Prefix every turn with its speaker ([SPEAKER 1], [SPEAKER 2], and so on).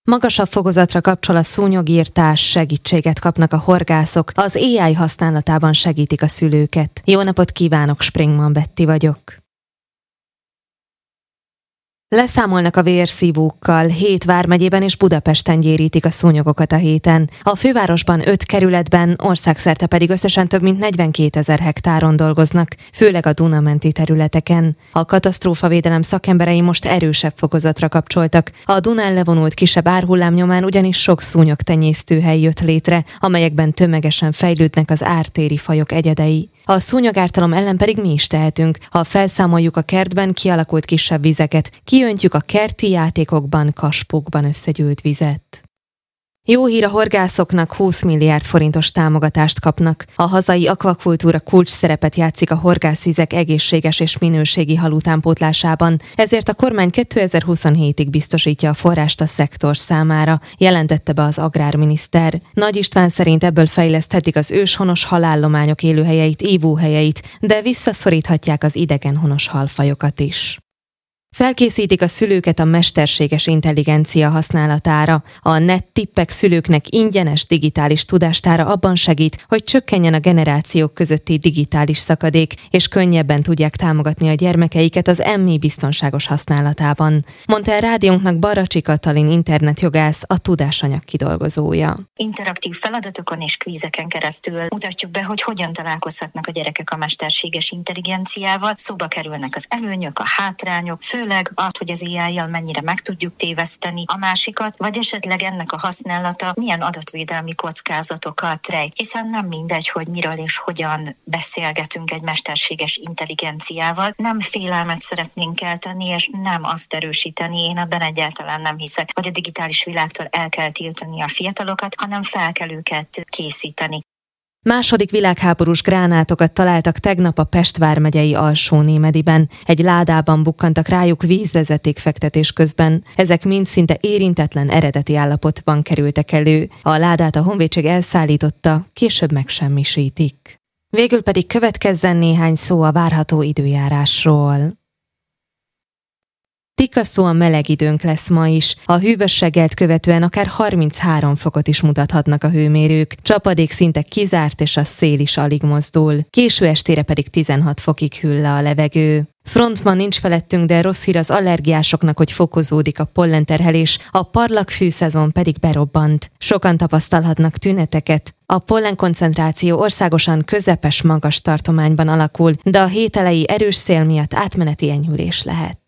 [SPEAKER 1] Magasabb fokozatra kapcsol a szúnyogírtás, segítséget kapnak a horgászok, az AI használatában segítik a szülőket. Jó napot kívánok, Springman Betti vagyok. Leszámolnak a vérszívókkal, 7 vármegyében és Budapesten gyérítik a szúnyogokat a héten. A fővárosban 5 kerületben, országszerte pedig összesen több mint 42 000 hektáron dolgoznak, főleg a Duna-menti területeken. A katasztrófavédelem szakemberei most erősebb fokozatra kapcsoltak. A Dunán levonult kisebb árhullám nyomán ugyanis sok szúnyogtenyésztőhely jött létre, amelyekben tömegesen fejlődnek az ártéri fajok egyedei. A szúnyogártalom ellen pedig mi is tehetünk, ha felszámoljuk a kertben kialakult kisebb vizeket, kiöntjük a kerti játékokban, kaspókban összegyűlt vizet. Jó hír a horgászoknak, 20 milliárd forintos támogatást kapnak. A hazai akvakultúra kulcs szerepet játszik a horgászvizek egészséges és minőségi halutánpótlásában, ezért a kormány 2027-ig biztosítja a forrást a szektor számára, jelentette be az agrárminiszter. Nagy István szerint ebből fejleszthetik az őshonos halállományok élőhelyeit, ívóhelyeit, de visszaszoríthatják az idegenhonos halfajokat is. Felkészítik a szülőket a mesterséges intelligencia használatára. A NetTippek szülőknek ingyenes digitális tudástára abban segít, hogy csökkenjen a generációk közötti digitális szakadék, és könnyebben tudják támogatni a gyermekeiket az EMMI biztonságos használatában. Mondta el rádiónknak Baracsi Katalin internetjogász, a tudásanyag kidolgozója.
[SPEAKER 2] Interaktív feladatokon és kvízeken keresztül mutatjuk be, hogy hogyan találkozhatnak a gyerekek a mesterséges intelligenciával, szóba kerülnek az előnyök, a hátrányok, főleg az, hogy az AI-jal mennyire meg tudjuk téveszteni a másikat, vagy esetleg ennek a használata milyen adatvédelmi kockázatokat rejt, hiszen nem mindegy, hogy miről és hogyan beszélgetünk egy mesterséges intelligenciával. Nem félelmet szeretnénk kelteni, és nem azt erősíteni, én ebben egyáltalán nem hiszek, hogy a digitális világtól el kell tiltani a fiatalokat, hanem fel kell őket készíteni.
[SPEAKER 1] Második világháborús gránátokat találtak tegnap a Pest vármegyei Alsónémediben. Egy ládában bukkantak rájuk vízvezetékfektetés közben. Ezek mind szinte érintetlen eredeti állapotban kerültek elő. A ládát a honvédség elszállította, később megsemmisítik. Végül pedig következzen néhány szó a várható időjárásról. Tikaszóan meleg időnk lesz ma is. A hűvös reggelt követően akár 33 fokot is mutathatnak a hőmérők. Csapadék szinte kizárt, és a szél is alig mozdul. Késő estére pedig 16 fokig hűl le a levegő. Front ma nincs felettünk, de rossz hír az allergiásoknak, hogy fokozódik a pollenterhelés, a parlagfű szezon pedig berobbant. Sokan tapasztalhatnak tüneteket. A pollenkoncentráció országosan közepes magas tartományban alakul, de a hét elejé erős szél miatt átmeneti enyhülés lehet.